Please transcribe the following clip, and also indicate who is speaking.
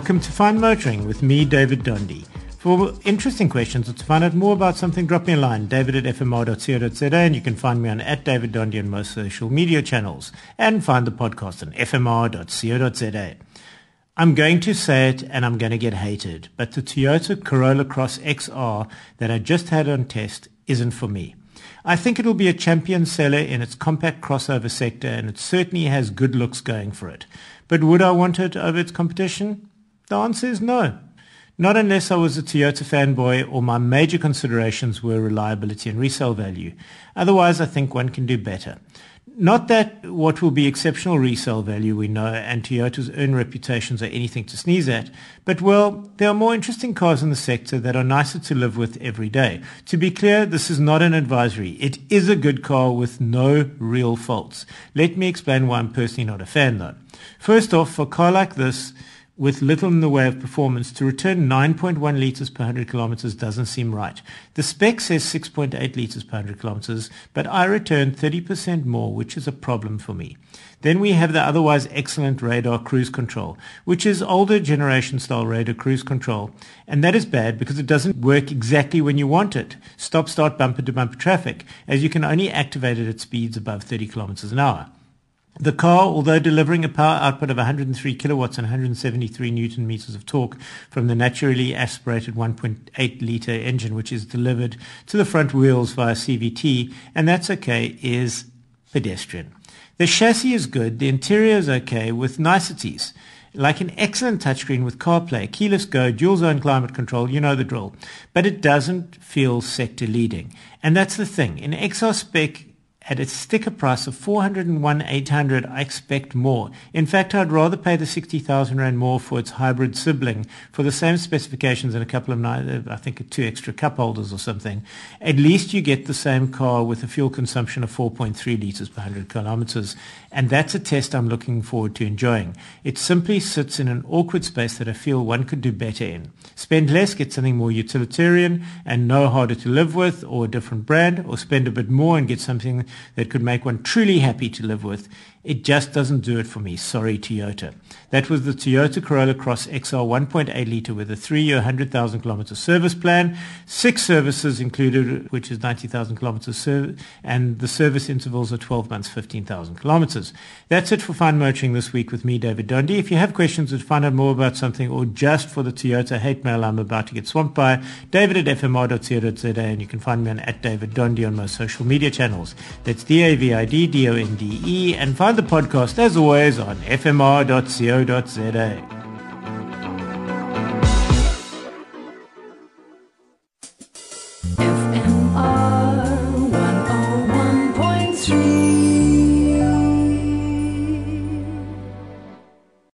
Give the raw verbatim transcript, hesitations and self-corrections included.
Speaker 1: Welcome to Fine Motoring with me, David Dondy. For interesting questions or to find out more about something, drop me a line, david at f m r dot co dot z a, and you can find me on at David Dondy on most social media channels, and find the podcast on f m r dot co dot z a. I'm going to say it and I'm going to get hated, but the Toyota Corolla Cross X R that I just had on test isn't for me. I think it'll be a champion seller in its compact crossover sector, and it certainly has good looks going for it. But would I want it over its competition? The answer is no. Not unless I was a Toyota fanboy or my major considerations were reliability and resale value. Otherwise, I think one can do better. Not that what will be exceptional resale value we know and Toyota's own reputations are anything to sneeze at, but well, there are more interesting cars in the sector that are nicer to live with every day. To be clear, this is not an advisory. It is a good car with no real faults. Let me explain why I'm personally not a fan though. First off, for a car like this, with little in the way of performance, to return nine point one litres per one hundred kilometres doesn't seem right. The spec says six point eight litres per one hundred kilometres, but I returned thirty percent more, which is a problem for me. Then we have the otherwise excellent radar cruise control, which is older generation style radar cruise control, and that is bad because it doesn't work exactly when you want it. Stop, start, bumper to bumper traffic, as you can only activate it at speeds above thirty kilometres an hour. The car, although delivering a power output of one hundred three kilowatts and one hundred seventy-three newton meters of torque from the naturally aspirated one point eight litre engine, which is delivered to the front wheels via C V T, and that's okay, is pedestrian. The chassis is good, the interior is okay with niceties, like an excellent touchscreen with CarPlay, keyless go, dual zone climate control, you know the drill, but it doesn't feel sector leading. And that's the thing, in X R spec, at its sticker price of four hundred one thousand eight hundred dollars, I expect more. In fact, I'd rather pay the sixty thousand rand more for its hybrid sibling for the same specifications and a couple of, I think, two extra cup holders or something. At least you get the same car with a fuel consumption of four point three litres per one hundred kilometres, and that's a test I'm looking forward to enjoying. It simply sits in an awkward space that I feel one could do better in. Spend less, get something more utilitarian and no harder to live with, or a different brand, or spend a bit more and get something that could make one truly happy to live with. It just doesn't do it for me. Sorry, Toyota. That was the Toyota Corolla Cross X R one point eight litre with a three-year, one hundred thousand kilometre service plan, six services included, which is ninety thousand kilometres, serv- and the service intervals are twelve months, fifteen thousand kilometres. That's it for Fine Motoring this week with me, David Dondy. If you have questions or find out more about something, or just for the Toyota hate mail I'm about to get swamped by, david at f m r dot co dot z a, and you can find me on at David Dondy on most social media channels. That's D A V I D D O N D E, and find the podcast as always on f m r dot co dot z a.